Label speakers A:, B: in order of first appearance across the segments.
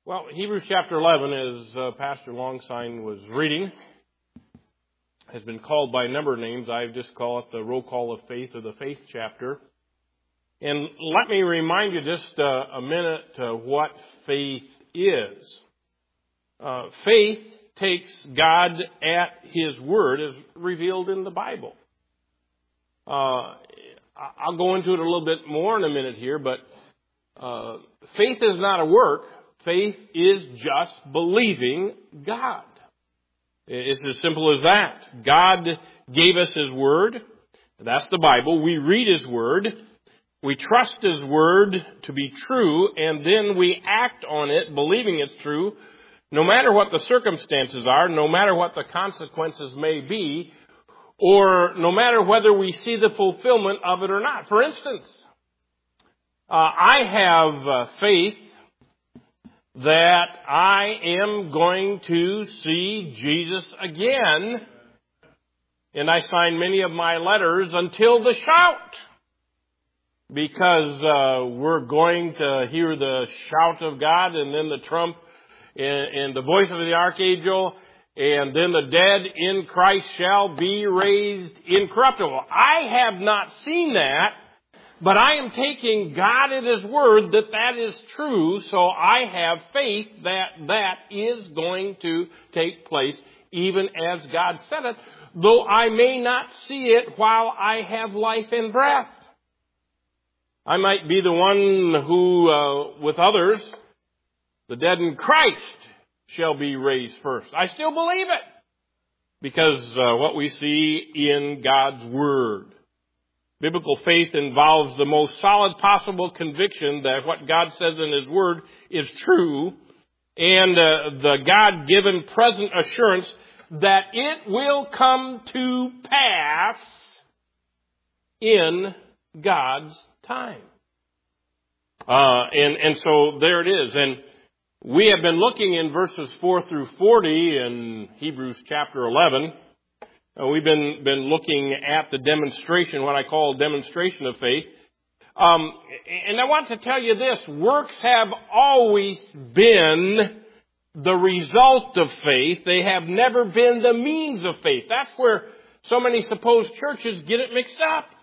A: Well, Hebrews chapter 11, as Pastor Longsign was reading, has been called by a number of names. I just call it the roll call of faith, or the faith chapter. And let me remind you just a minute what faith is. Faith takes God at His word as revealed in the Bible. I'll go into it a little bit more in a minute here, but faith is not a work. Faith is just believing God. It's as simple as that. God gave us His Word. That's the Bible. We read His Word. We trust His Word to be true, and then we act on it, believing it's true, no matter what the circumstances are, no matter what the consequences may be, or no matter whether we see the fulfillment of it or not. For instance, I have faith that I am going to see Jesus again. And I sign many of my letters until the shout, because we're going to hear the shout of God, and then the trump and the voice of the archangel, and then the dead in Christ shall be raised incorruptible. I have not seen that, but I am taking God at His word that is true, so I have faith that is going to take place, even as God said it, though I may not see it while I have life and breath. I might be the one who, with others, the dead in Christ shall be raised first. I still believe it, because what we see in God's word. Biblical faith involves the most solid possible conviction that what God says in His Word is true, and the God-given present assurance that it will come to pass in God's time. And so there it is. And we have been looking in verses 4 through 40 in Hebrews chapter 11. We've been looking at the demonstration, what I call demonstration of faith. And I want to tell you this, works have always been the result of faith. They have never been the means of faith. That's where so many supposed churches get it mixed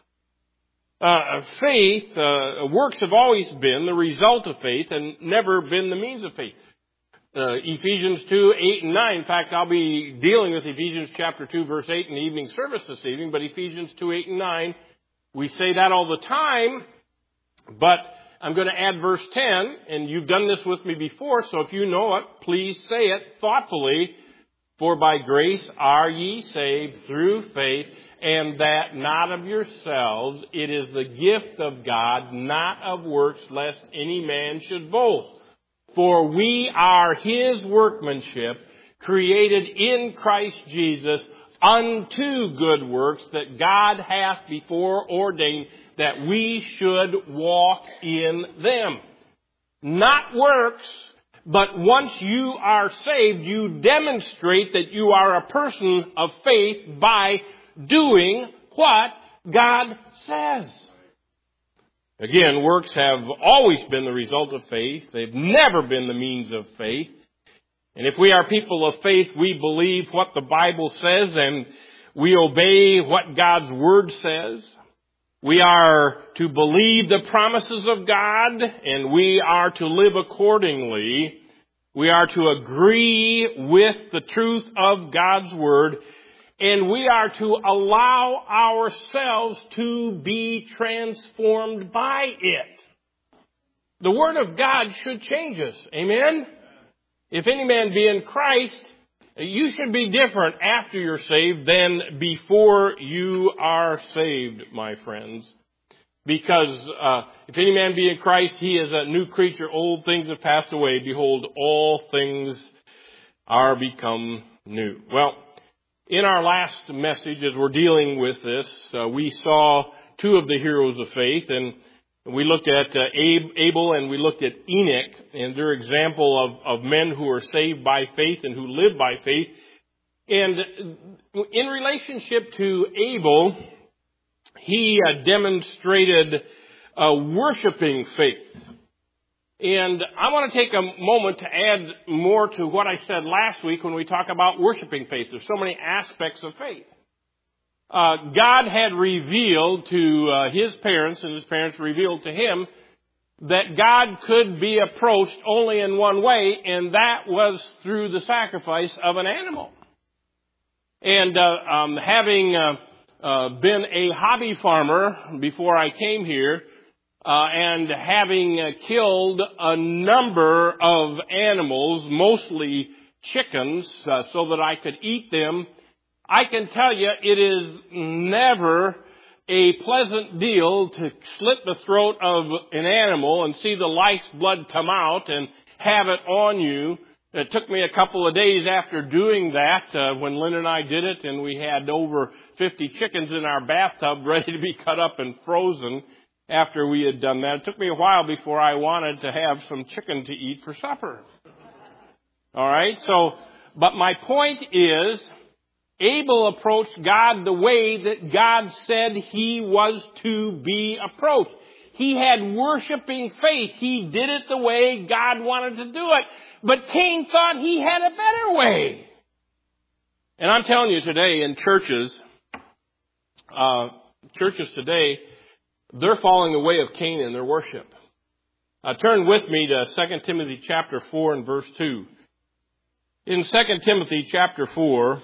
A: up. Works have always been the result of faith and never been the means of faith. Ephesians 2, 8 and 9. In fact, I'll be dealing with Ephesians chapter 2, verse 8 in the evening service this evening, but Ephesians 2, 8 and 9, we say that all the time, but I'm going to add verse 10, and you've done this with me before, so if you know it, please say it thoughtfully. For by grace are ye saved through faith, and that not of yourselves. It is the gift of God, not of works, lest any man should boast. For we are His workmanship, created in Christ Jesus unto good works that God hath before ordained that we should walk in them. Not works, but once you are saved, you demonstrate that you are a person of faith by doing what God says. Again, works have always been the result of faith. They've never been the means of faith. And if we are people of faith, we believe what the Bible says and we obey what God's Word says. We are to believe the promises of God, and we are to live accordingly. We are to agree with the truth of God's Word, and we are to allow ourselves to be transformed by it. The Word of God should change us. Amen? If any man be in Christ, you should be different after you're saved than before you are saved, my friends. Because if any man be in Christ, he is a new creature. Old things have passed away. Behold, all things are become new. Well, in our last message, as we're dealing with this, we saw two of the heroes of faith, and we looked at Abel and we looked at Enoch, and their example of men who are saved by faith and who live by faith. And in relationship to Abel, he demonstrated worshiping faith. And I want to take a moment to add more to what I said last week when we talk about worshiping faith. There's so many aspects of faith. God had revealed to his parents, and his parents revealed to him, that God could be approached only in one way, and that was through the sacrifice of an animal. And having been a hobby farmer before I came here, and having killed a number of animals, mostly chickens, so that I could eat them, I can tell you it is never a pleasant deal to slit the throat of an animal and see the life's blood come out and have it on you. It took me a couple of days after doing that, when Lynn and I did it, and we had over 50 chickens in our bathtub ready to be cut up and frozen after we had done that. It took me a while before I wanted to have some chicken to eat for supper. All right, but my point is, Abel approached God the way that God said he was to be approached. He had worshiping faith. He did it the way God wanted to do it. But Cain thought he had a better way. And I'm telling you today, in churches today, they're following the way of Cain in their worship. Turn with me to 2 Timothy chapter 4 and verse 2. In 2 Timothy chapter 4,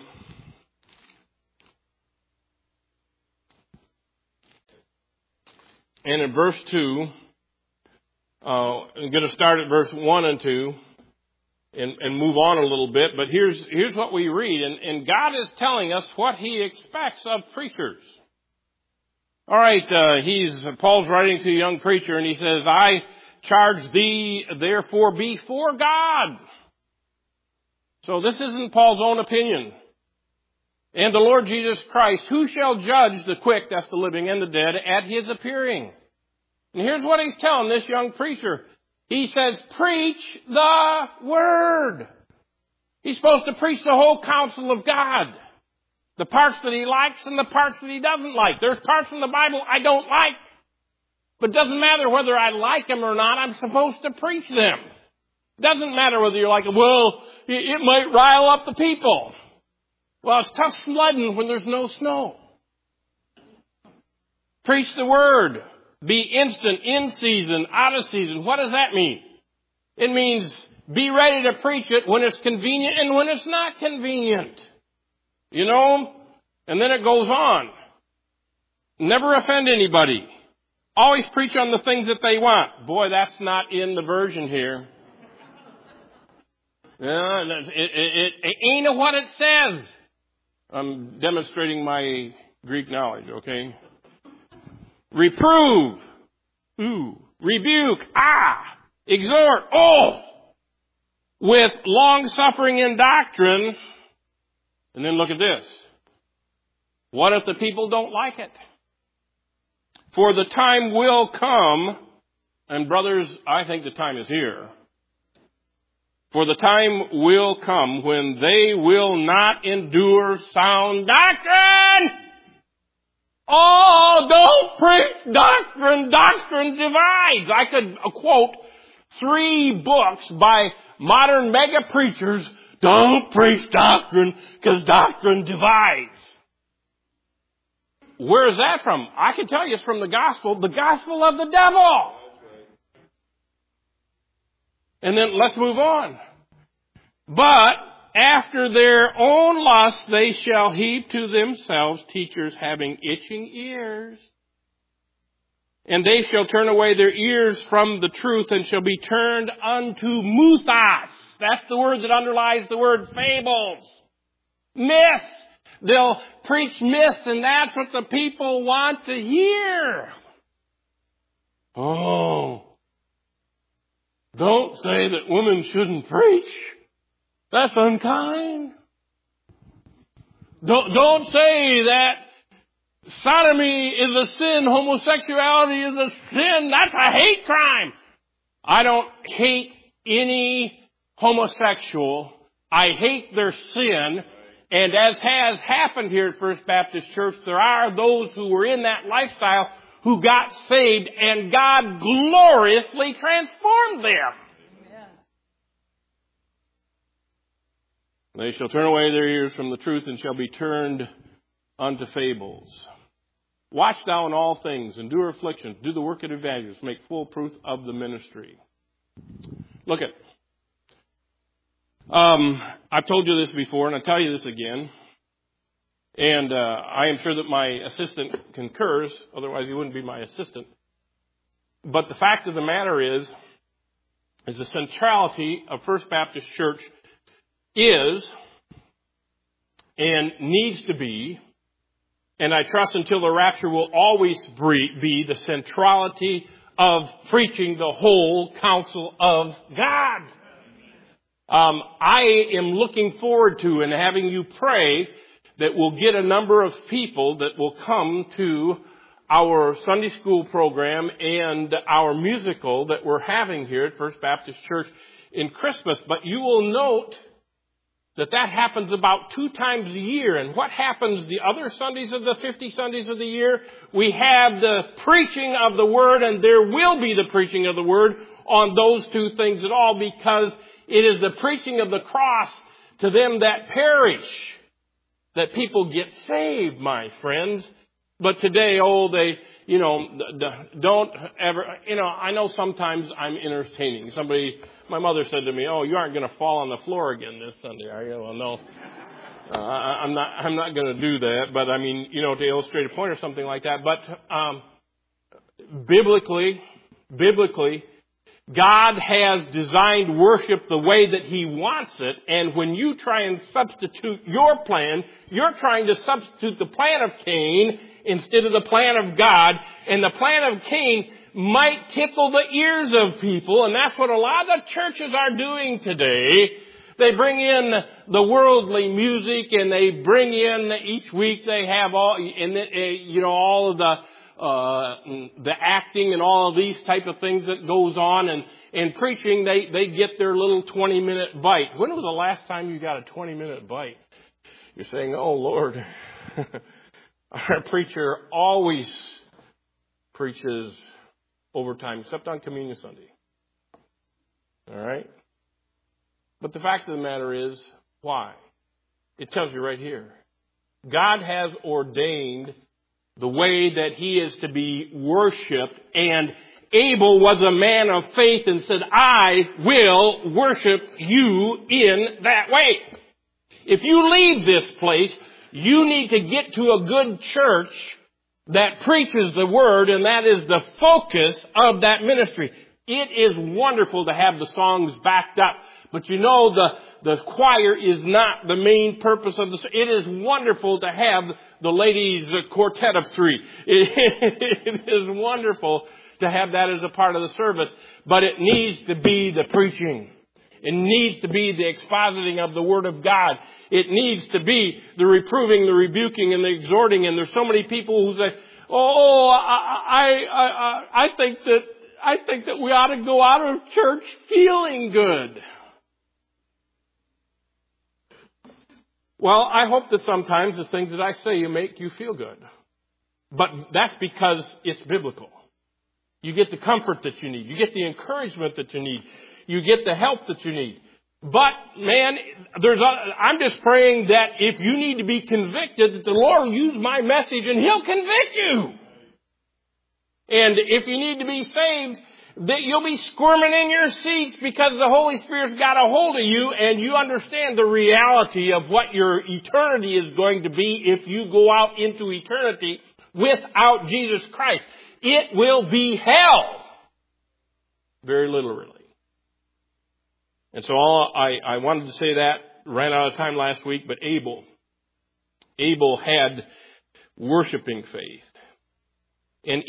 A: and in verse 2, I'm going to start at verse 1 and 2 and move on a little bit. But here's what we read. And God is telling us what he expects of preachers. All right, Paul's writing to a young preacher, and he says, I charge thee, therefore, before God. So this isn't Paul's own opinion. And the Lord Jesus Christ, who shall judge the quick, that's the living, and the dead, at his appearing. And here's what he's telling this young preacher. He says, preach the word. He's supposed to preach the whole counsel of God. The parts that he likes and the parts that he doesn't like. There's parts in the Bible I don't like. But it doesn't matter whether I like them or not. I'm supposed to preach them. It doesn't matter whether you like them. Well, it might rile up the people. Well, it's tough sledding when there's no snow. Preach the word. Be instant, in season, out of season. What does that mean? It means be ready to preach it when it's convenient and when it's not convenient. You know? And then it goes on. Never offend anybody. Always preach on the things that they want. Boy, that's not in the version here. It ain't what it says. I'm demonstrating my Greek knowledge, okay? Reprove. Rebuke. Exhort. With long suffering and doctrine. And then look at this. What if the people don't like it? For the time will come, and brothers, I think the time is here. For the time will come when they will not endure sound doctrine. Oh, don't preach doctrine. Doctrine divides. I could quote 3 books by modern mega preachers. Don't preach doctrine because doctrine divides. Where is that from? I can tell you it's from the gospel of the devil. And then let's move on. But after their own lust they shall heap to themselves teachers having itching ears. And they shall turn away their ears from the truth and shall be turned unto muthas. That's the word that underlies the word fables. Myths. They'll preach myths, and that's what the people want to hear. Oh, don't say that women shouldn't preach. That's unkind. Don't say that sodomy is a sin, homosexuality is a sin. That's a hate crime. I don't hate any homosexual. I hate their sin. And as has happened here at First Baptist Church, there are those who were in that lifestyle who got saved, and God gloriously transformed them. Amen. They shall turn away their ears from the truth and shall be turned unto fables. Watch thou in all things, endure affliction, do the work of evangelists, make full proof of the ministry. Look at, I've told you this before, and I'll tell you this again. And I am sure that my assistant concurs, otherwise he wouldn't be my assistant. But the fact of the matter is the centrality of First Baptist Church is and needs to be, and I trust until the rapture will always be, the centrality of preaching the whole counsel of God. I am looking forward to and having you pray that we'll get a number of people that will come to our Sunday school program and our musical that we're having here at First Baptist Church in Christmas. But you will note that happens about 2 times a year. And what happens the other Sundays of the 50 Sundays of the year? We have the preaching of the Word, and there will be the preaching of the Word on those 2 things at all, because it is the preaching of the cross to them that perish that people get saved, my friends. But today, they, don't ever, I know sometimes I'm entertaining. My mother said to me, "Oh, you aren't going to fall on the floor again this Sunday, are you?" Well, no. I'm not going to do that. But I mean, to illustrate a point or something like that. But, biblically, God has designed worship the way that He wants it, and when you try and substitute your plan, you're trying to substitute the plan of Cain instead of the plan of God, and the plan of Cain might tickle the ears of people, and that's what a lot of churches are doing today. They bring in the worldly music, and they bring in each week they have all of the acting and all of these type of things that goes on, and preaching, they get their little 20-minute bite. When was the last time you got a 20-minute bite? You're saying, "Oh, Lord, our preacher always preaches overtime, except on Communion Sunday." All right? But the fact of the matter is, why? It tells you right here. God has ordained the way that He is to be worshipped, and Abel was a man of faith and said, "I will worship you in that way." If you leave this place, you need to get to a good church that preaches the Word, and that is the focus of that ministry. It is wonderful to have the songs backed up, but the choir is not the main purpose of it is wonderful to have the ladies' quartet of 3. It is wonderful to have that as a part of the service, but it needs to be the preaching. It needs to be the expositing of the Word of God. It needs to be the reproving, the rebuking, and the exhorting. And there's so many people who say, "Oh, I think that we ought to go out of church feeling good." Well, I hope that sometimes the things that I say make you feel good. But that's because it's biblical. You get the comfort that you need. You get the encouragement that you need. You get the help that you need. But, man, I'm just praying that if you need to be convicted, that the Lord will use my message and He'll convict you. And if you need to be saved, that you'll be squirming in your seats because the Holy Spirit's got a hold of you, and you understand the reality of what your eternity is going to be if you go out into eternity without Jesus Christ. It will be hell. Very literally. And so I wanted to say that, ran out of time last week, but Abel had worshiping faith. And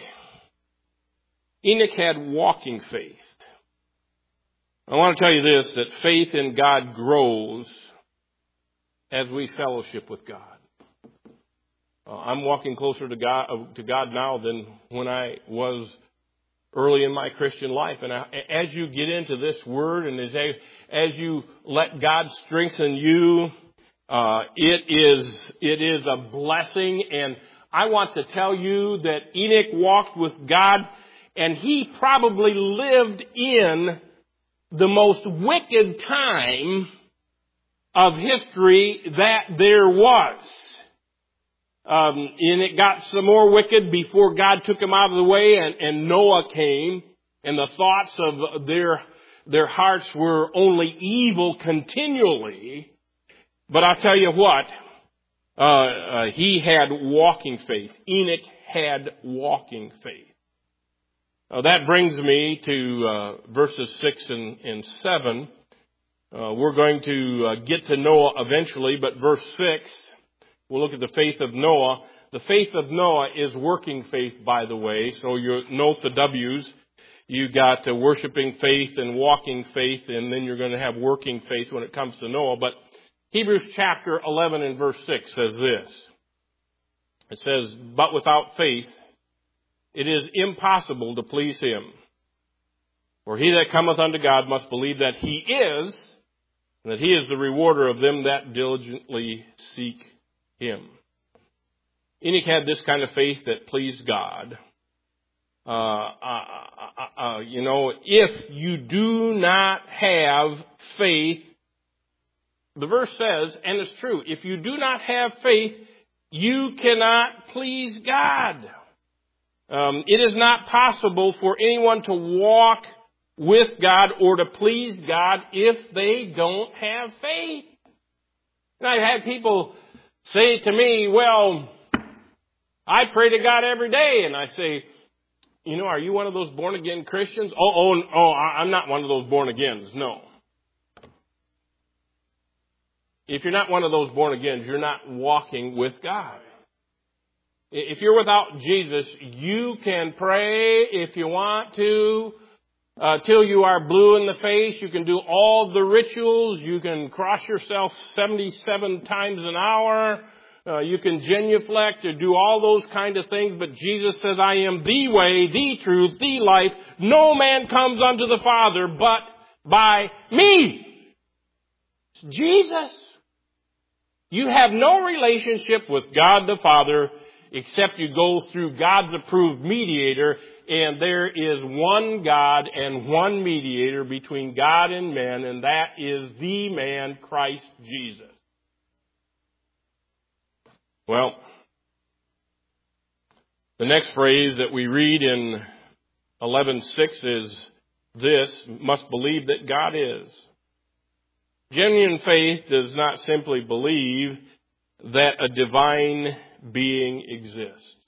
A: Enoch had walking faith. I want to tell you this, that faith in God grows as we fellowship with God. I'm walking closer to God now than when I was early in my Christian life. And as you get into this Word and as you let God strengthen you, it is a blessing. And I want to tell you that Enoch walked with God, and he probably lived in the most wicked time of history that there was. And it got some more wicked before God took him out of the way, and Noah came, and the thoughts of their hearts were only evil continually. But I'll tell you what, he had walking faith. Enoch had walking faith. That brings me to verses 6 and 7. We're going to get to Noah eventually, but verse 6, we'll look at the faith of Noah. The faith of Noah is working faith, by the way, so you note the W's. You got worshiping faith and walking faith, and then you're going to have working faith when it comes to Noah. But Hebrews chapter 11 and verse 6 says this. It says, "But without faith it is impossible to please him. For he that cometh unto God must believe that he is, and that he is the rewarder of them that diligently seek him." Enoch had this kind of faith that pleased God. If you do not have faith, the verse says, and it's true, if you do not have faith, you cannot please God. It is not possible for anyone to walk with God or to please God if they don't have faith. And I've had people say to me, well, I pray to God every day. And I say, are you one of those born-again Christians? I'm not one of those born-agains, no. If you're not one of those born-agains, you're not walking with God. If you're without Jesus, you can pray if you want to, till you are blue in the face. You can do all the rituals. You can cross yourself 77 times an hour. You can genuflect or do all those kind of things. But Jesus says, I am the way, the truth, the life. No man comes unto the Father but by me. It's Jesus. You have no relationship with God the Father except you go through God's approved mediator, and there is one God and one mediator between God and men, and that is the man, Christ Jesus. Well, the next phrase that we read in 11:6 is this: must believe that God is. Genuine faith does not simply believe that a divine being exists,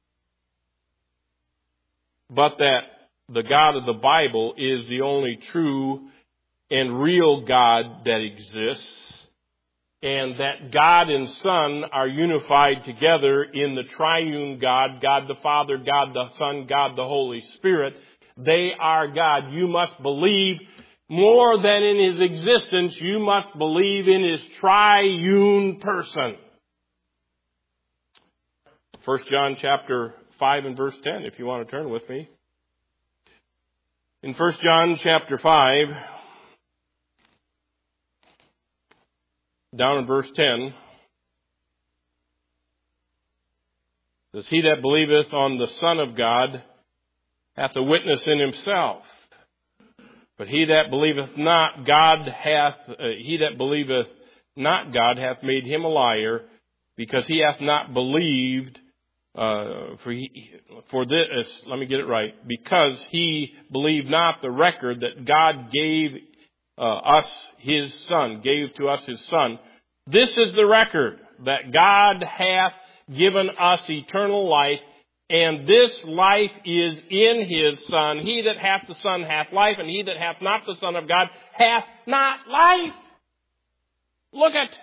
A: but that the God of the Bible is the only true and real God that exists, and that God and Son are unified together in the triune God, God the Father, God the Son, God the Holy Spirit. They are God. You must believe more than in His existence. You must believe in His triune person. 1 John chapter 5 and verse 10, if you want to turn with me. In 1 John chapter 5, down in verse 10, it says, he that believeth on the Son of God hath a witness in himself. But he that believeth not God hath made him a liar, because he hath not believed. Because he believed not the record that God gave us His Son, gave to us His Son. This is the record, that God hath given us eternal life, and this life is in His Son. He that hath the Son hath life, and he that hath not the Son of God hath not life. Look at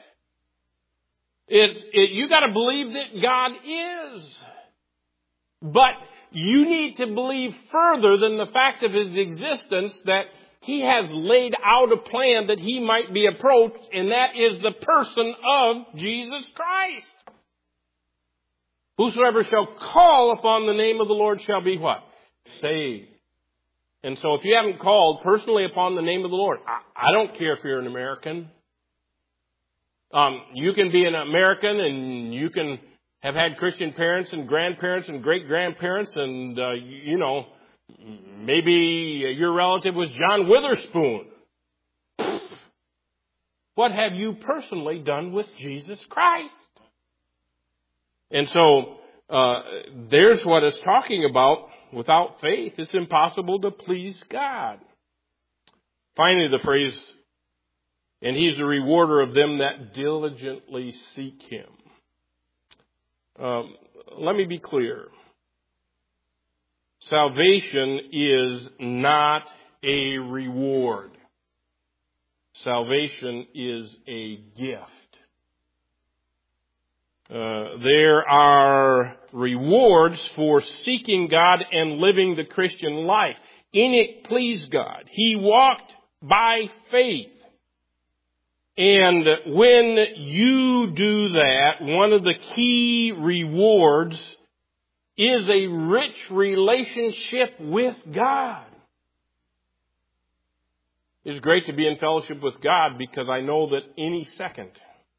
A: you got to believe that God is. But you need to believe further than the fact of His existence, that He has laid out a plan that He might be approached, and that is the person of Jesus Christ. Whosoever shall call upon the name of the Lord shall be what? Saved. And so if you haven't called personally upon the name of the Lord, I don't care if you're an American. You can be an American and you can have had Christian parents and grandparents and great-grandparents, and, maybe your relative was John Witherspoon. What have you personally done with Jesus Christ? And so, there's what it's talking about. Without faith, it's impossible to please God. Finally, the phrase, and He's the rewarder of them that diligently seek Him. Let me be clear. Salvation is not a reward. Salvation is a gift. There are rewards for seeking God and living the Christian life. Enoch pleased God. He walked by faith. And when you do that, one of the key rewards is a rich relationship with God. It's great to be in fellowship with God because I know that any second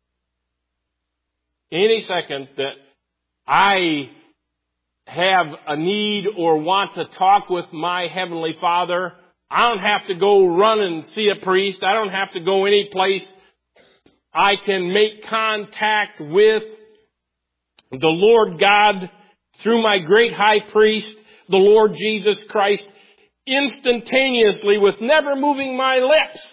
A: that I have a need or want to talk with my Heavenly Father, I don't have to go run and see a priest. I don't have to go any place. I can make contact with the Lord God through my great high priest, the Lord Jesus Christ, instantaneously with never moving my lips.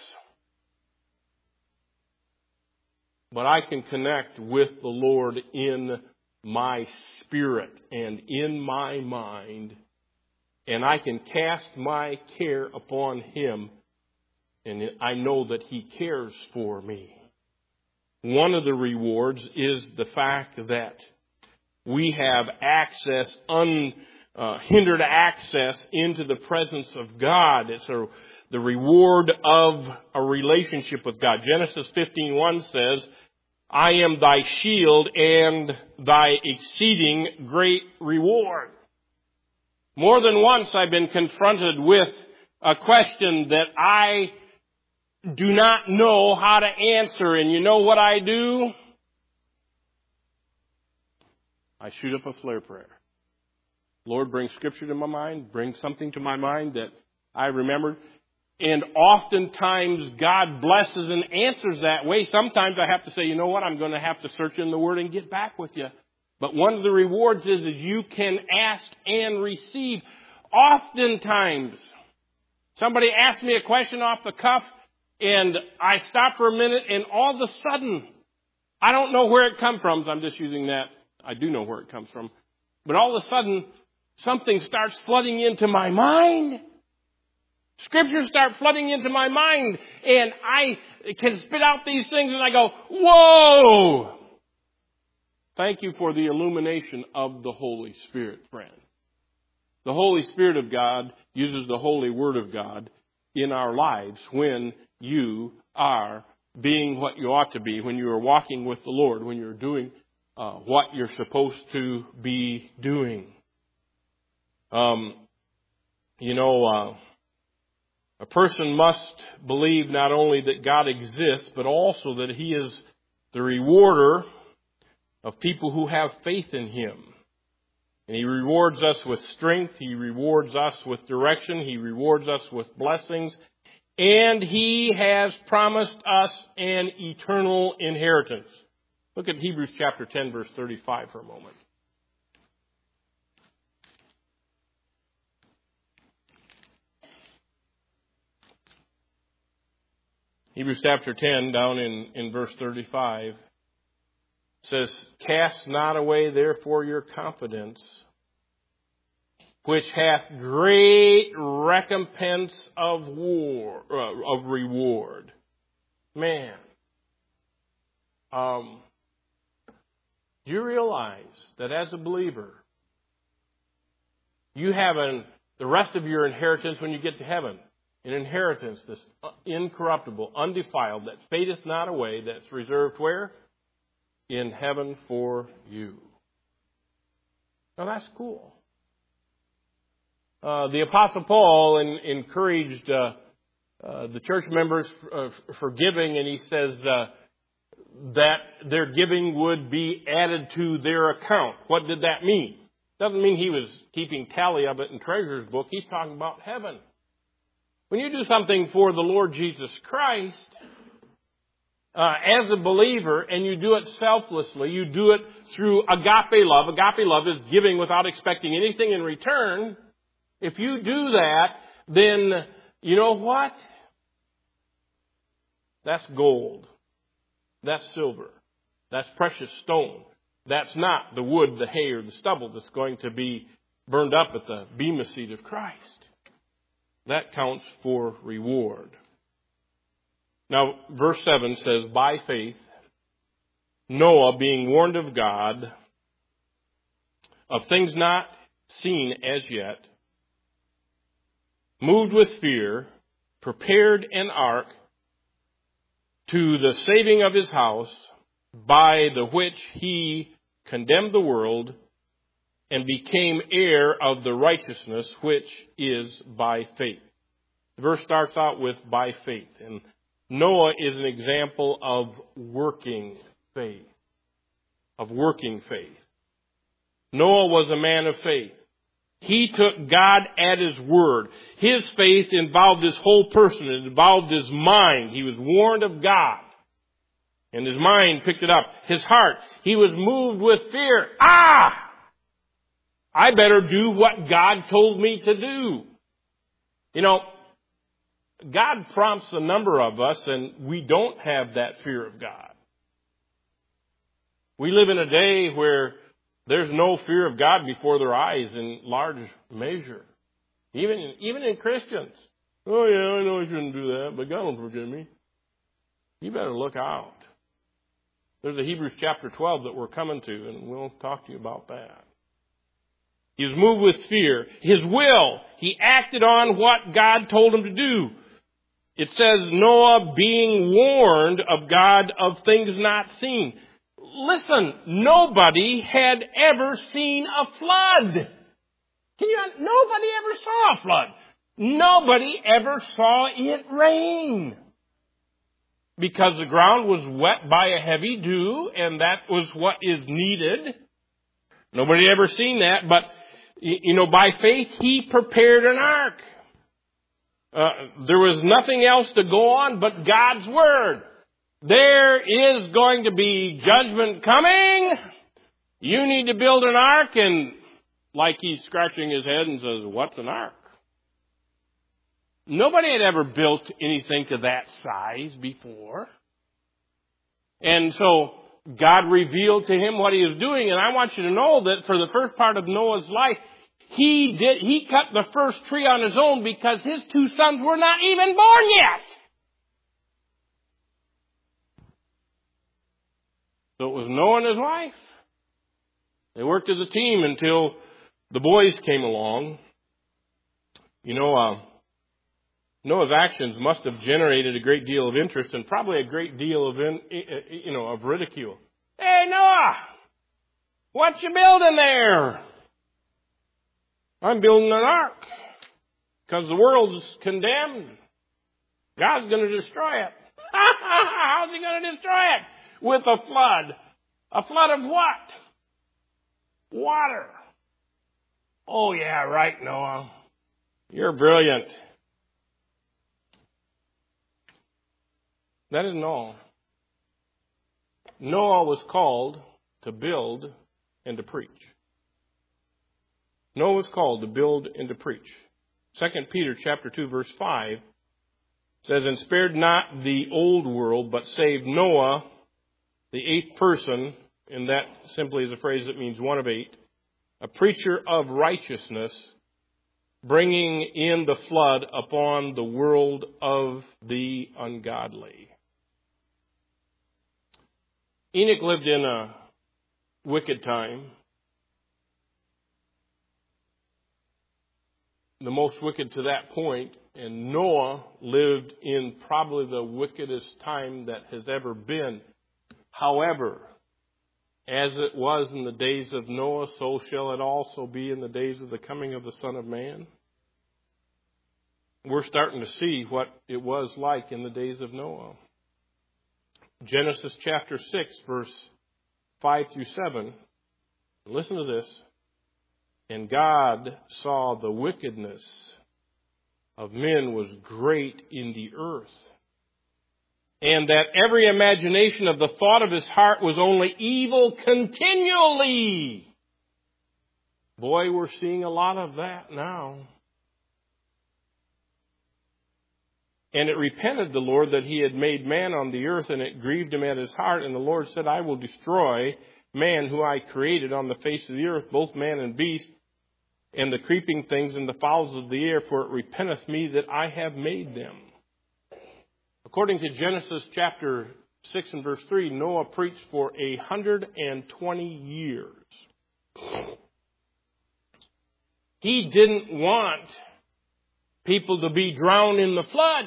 A: But I can connect with the Lord in my spirit and in my mind, and I can cast my care upon Him, and I know that He cares for me. One of the rewards is the fact that we have access, unhindered access into the presence of God. It's the reward of a relationship with God. Genesis 15:1 says, I am thy shield and thy exceeding great reward. More than once I've been confronted with a question that I do not know how to answer. And you know what I do? I shoot up a flare prayer. Lord, bring Scripture to my mind. Bring something to my mind that I remembered. And oftentimes God blesses and answers that way. Sometimes I have to say, you know what? I'm going to have to search in the Word and get back with you. But one of the rewards is that you can ask and receive. Oftentimes, somebody asks me a question off the cuff, and I stop for a minute, and all of a sudden, I don't know where it comes from. So I'm just using that. I do know where it comes from. But all of a sudden, something starts flooding into my mind. Scriptures start flooding into my mind, and I can spit out these things, and I go, whoa! Thank you for the illumination of the Holy Spirit, friend. The Holy Spirit of God uses the Holy Word of God in our lives when you are being what you ought to be, when you are walking with the Lord, when you're doing what you're supposed to be doing. A person must believe not only that God exists, but also that He is the rewarder of people who have faith in Him. And He rewards us with strength. He rewards us with direction. He rewards us with blessings. And He has promised us an eternal inheritance. Look at Hebrews chapter 10, verse 35 for a moment. Hebrews chapter 10, down in verse 35, says, Cast not away therefore your confidence, which hath great recompense of reward. Man, do you realize that as a believer, you have the rest of your inheritance when you get to heaven? An inheritance that's incorruptible, undefiled, that fadeth not away, that's reserved where? In heaven for you. Now that's cool. The Apostle Paul encouraged the church members for giving, and he says, that their giving would be added to their account. What did that mean? Doesn't mean he was keeping tally of it in treasurer's book. He's talking about heaven. When you do something for the Lord Jesus Christ, as a believer, and you do it selflessly, you do it through agape love. Agape love is giving without expecting anything in return. If you do that, then you know what? That's gold. That's silver. That's precious stone. That's not the wood, the hay, or the stubble that's going to be burned up at the bema seat of Christ. That counts for reward. Now, verse 7 says, by faith, Noah, being warned of God of things not seen as yet, moved with fear, prepared an ark to the saving of his house, by the which he condemned the world and became heir of the righteousness which is by faith. The verse starts out with by faith. And Noah is an example of working faith. Of working faith. Noah was a man of faith. He took God at His word. His faith involved his whole person. It involved his mind. He was warned of God. And his mind picked it up. His heart, he was moved with fear. I better do what God told me to do. You know, God prompts a number of us, and we don't have that fear of God. We live in a day where there's no fear of God before their eyes in large measure. Even in Christians. Oh yeah, I know I shouldn't do that, but God will forgive me. You better look out. There's a Hebrews chapter 12 that we're coming to, and we'll talk to you about that. He was moved with fear. His will, he acted on what God told him to do. It says, Noah being warned of God of things not seen. Listen, nobody had ever seen a flood. Nobody ever saw a flood. Nobody ever saw it rain. Because the ground was wet by a heavy dew, and that was what is needed. Nobody ever seen that, but, by faith, he prepared an ark. There was nothing else to go on but God's word. There is going to be judgment coming. You need to build an ark, and like he's scratching his head and says, what's an ark? Nobody had ever built anything to that size before. And so God revealed to him what he was doing. And I want you to know that for the first part of Noah's life, he cut the first tree on his own because his two sons were not even born yet. So it was Noah and his wife. They worked as a team until the boys came along. Noah's actions must have generated a great deal of interest and probably a great deal of, of ridicule. Hey, Noah, what you building there? I'm building an ark because the world's condemned. God's going to destroy it. How's he going to destroy it? With a flood. A flood of what? Water. Oh, yeah, right, Noah. You're brilliant. That isn't all. Noah was called to build and to preach. Noah was called to build and to preach. 2 Peter chapter 2, verse 5 says, and spared not the old world, but saved Noah, the eighth person, and that simply is a phrase that means one of eight, a preacher of righteousness, bringing in the flood upon the world of the ungodly. Enoch lived in a wicked time. The most wicked to that point. And Noah lived in probably the wickedest time that has ever been. However, as it was in the days of Noah, so shall it also be in the days of the coming of the Son of Man. We're starting to see what it was like in the days of Noah. Genesis chapter 6, verse 5 through 7. Listen to this. And God saw the wickedness of men was great in the earth, and that every imagination of the thought of his heart was only evil continually. Boy, we're seeing a lot of that now. And it repented the Lord that he had made man on the earth, and it grieved him at his heart. And the Lord said, I will destroy man who I created on the face of the earth, both man and beast, and the creeping things and the fowls of the air, for it repenteth me that I have made them. According to Genesis chapter 6 and verse 3, Noah preached for 120 years. He didn't want people to be drowned in the flood.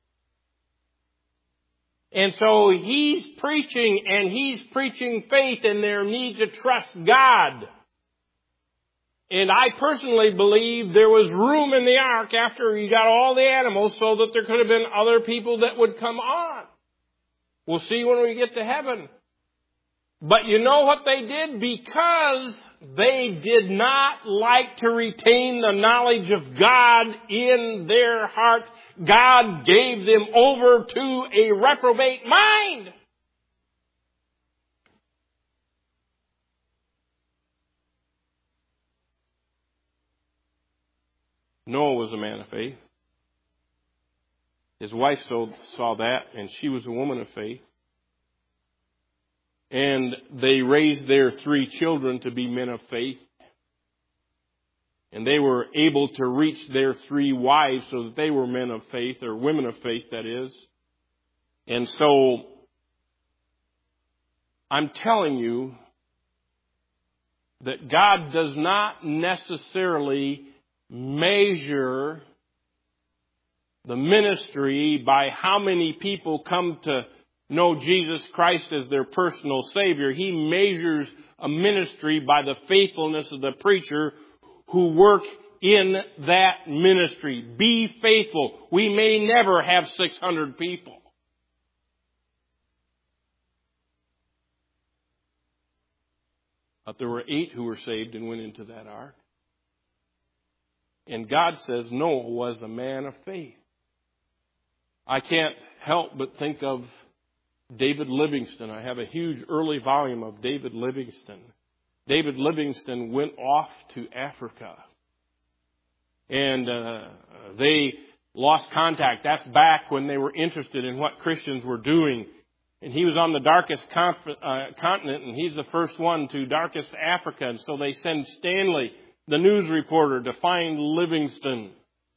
A: And so he's preaching, and he's preaching faith and their need to trust God. And I personally believe there was room in the ark after he got all the animals so that there could have been other people that would come on. We'll see when we get to heaven. But you know what they did? Because they did not like to retain the knowledge of God in their hearts, God gave them over to a reprobate mind. Noah was a man of faith. His wife saw that, and she was a woman of faith. And they raised their 3 children to be men of faith. And they were able to reach their 3 wives so that they were men of faith, or women of faith, that is. And so, I'm telling you that God does not necessarily measure the ministry by how many people come to know Jesus Christ as their personal Savior. He measures a ministry by the faithfulness of the preacher who work in that ministry. Be faithful. We may never have 600 people. But there were 8 who were saved and went into that ark. And God says Noah was a man of faith. I can't help but think of David Livingstone. I have a huge early volume of David Livingstone. David Livingstone went off to Africa. And they lost contact. That's back when they were interested in what Christians were doing. And he was on the darkest continent, and he's the first one to darkest Africa. And so they send Stanley, the news reporter, to find Livingstone.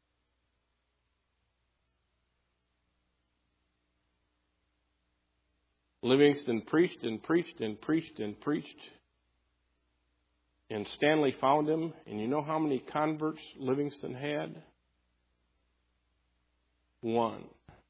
A: Livingstone preached and preached and preached and preached. And Stanley found him. And you know how many converts Livingstone had? 1.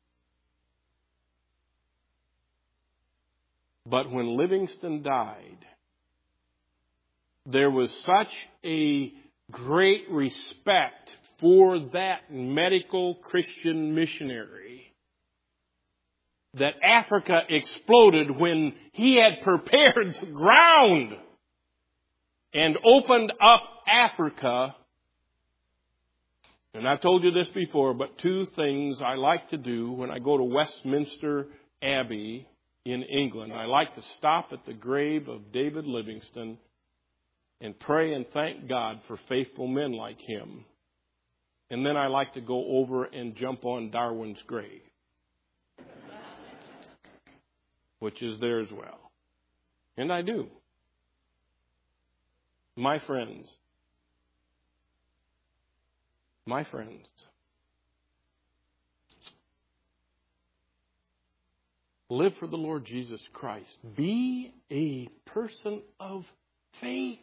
A: But when Livingstone died, there was such a great respect for that medical Christian missionary that Africa exploded when he had prepared the ground and opened up Africa. And I've told you this before, but 2 things I like to do when I go to Westminster Abbey in England. I like to stop at the grave of David Livingstone and pray and thank God for faithful men like him. And then I like to go over and jump on Darwin's grave, which is there as well. And I do. My friends, live for the Lord Jesus Christ. Be a person of faith.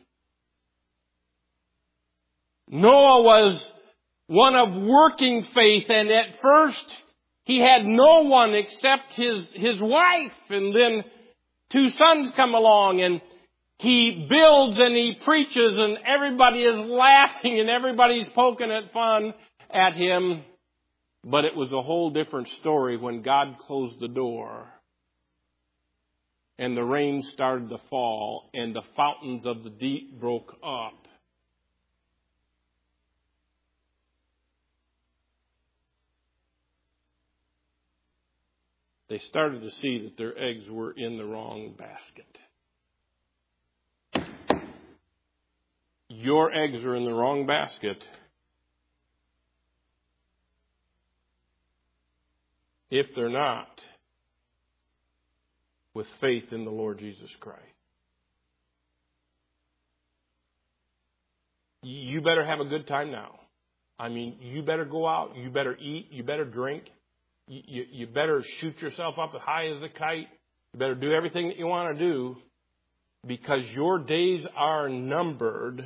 A: Noah was one of working faith, and at first he had no one except his wife, and then 2 sons come along, and he builds and he preaches, and everybody is laughing and everybody's poking at fun at him. But it was a whole different story when God closed the door and the rain started to fall, and the fountains of the deep broke up. They started to see that their eggs were in the wrong basket. Your eggs are in the wrong basket if they're not with faith in the Lord Jesus Christ. You better have a good time now. I mean, you better go out, you better eat, you better drink, you better shoot yourself up as high as a kite. You better do everything that you want to do, because your days are numbered.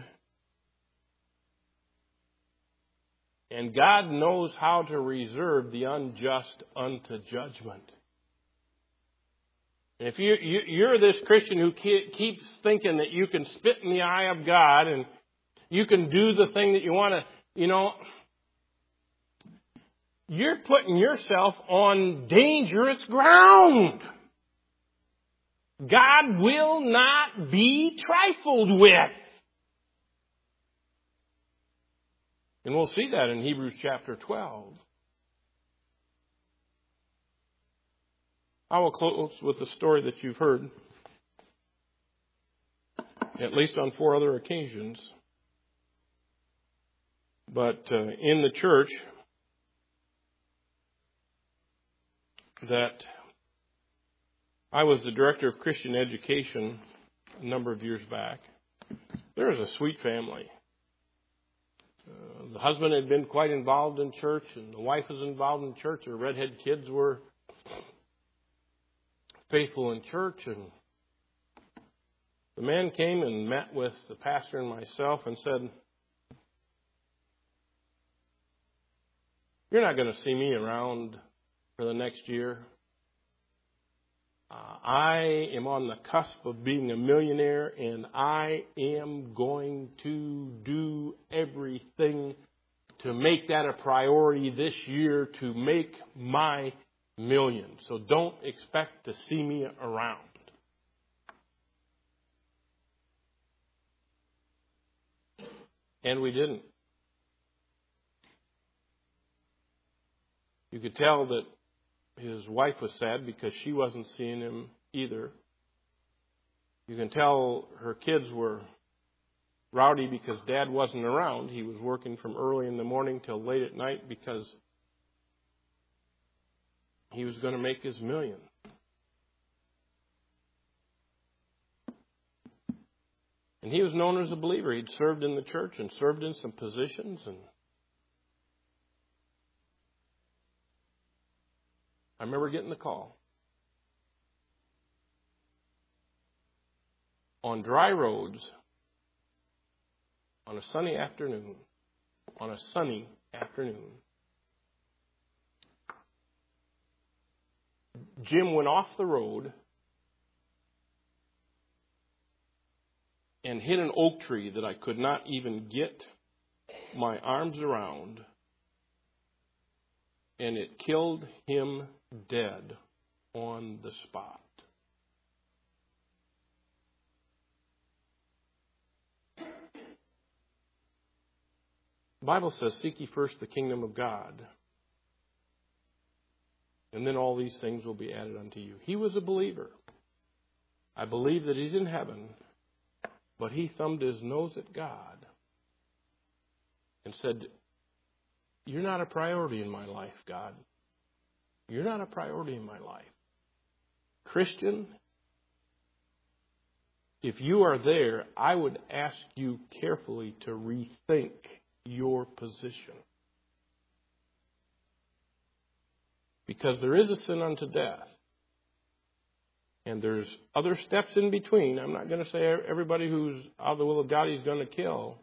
A: And God knows how to reserve the unjust unto judgment. And if you're this Christian who keeps thinking that you can spit in the eye of God and you can do the thing that you want to, you're putting yourself on dangerous ground. God will not be trifled with. And we'll see that in Hebrews chapter 12. I will close with a story that you've heard, at least on 4 other occasions. But in the church that I was the director of Christian education a number of years back, there was a sweet family. The husband had been quite involved in church, and the wife was involved in church. Their redhead kids were faithful in church, and the man came and met with the pastor and myself and said, "You're not going to see me around for the next year. I am on the cusp of being a millionaire, and I am going to do everything to make that a priority this year to make my million. So don't expect to see me around." And we didn't. You could tell that his wife was sad because she wasn't seeing him either. You can tell her kids were rowdy because Dad wasn't around. He was working from early in the morning till late at night because he was going to make his million. And he was known as a believer. He'd served in the church and served in some positions. And I remember getting the call. On dry roads, on a sunny afternoon, Jim went off the road and hit an oak tree that I could not even get my arms around, and it killed him dead on the spot. The Bible says, "Seek ye first the kingdom of God, and then all these things will be added unto you." He was a believer. I believe that he's in heaven, but he thumbed his nose at God and said, "You're not a priority in my life, God. You're not a priority in my life." Christian, if you are there, I would ask you carefully to rethink your position. Because there is a sin unto death. And there's other steps in between. I'm not going to say everybody who's out of the will of God he's going to kill.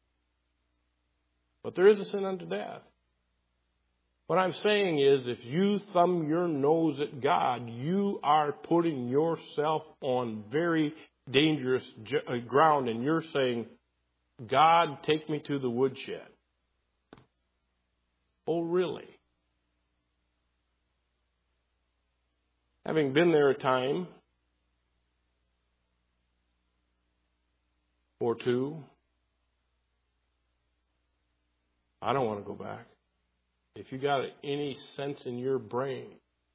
A: But there is a sin unto death. What I'm saying is, if you thumb your nose at God, you are putting yourself on very dangerous ground, and you're saying, "God, take me to the woodshed." Oh, really? Having been there a time, or two. I don't want to go back. If you got any sense in your brain,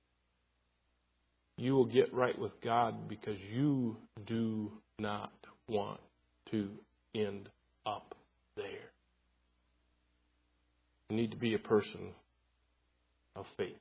A: you will get right with God because you do not want to end up there. You need to be a person of faith.